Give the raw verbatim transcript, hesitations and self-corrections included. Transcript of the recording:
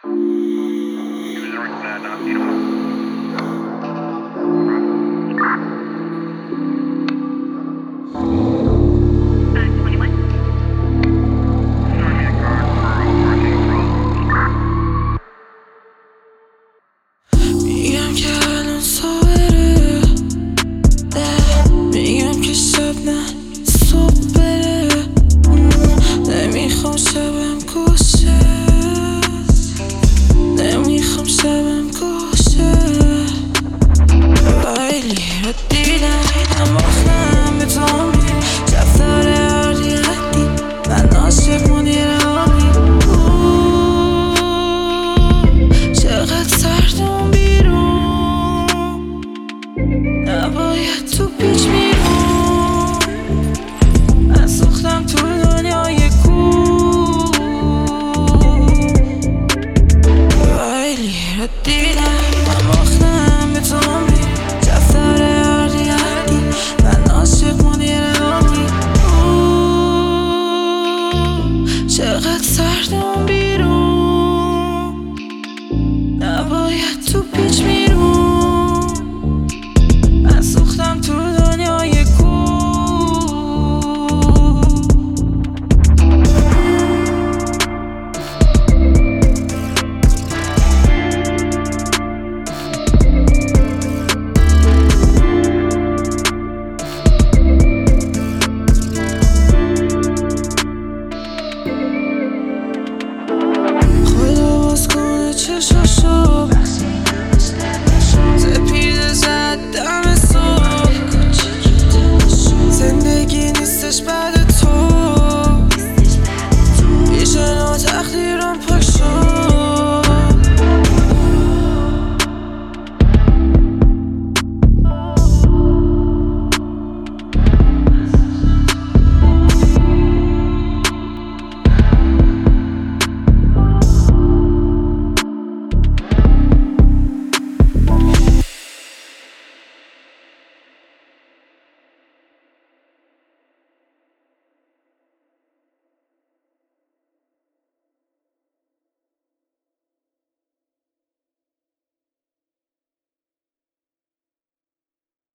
میگم که الان صبره، میگم که شب نه صبح بره. نمیخوام شبم گوشه، نمیخوام شبم گوشه. ویلی رو دیدم اما خنم به تو می جفتار عالی حدی من عاشق مدیر آمی. چقدر سردم بیرون، نباید تو پیچ میرون. من سوختم تو دنیای کور. ویلی رو دیدم اما خنم به تو می جفتار عالی حدی من عاشق مدیر آمی. چقدر سردم بیرون.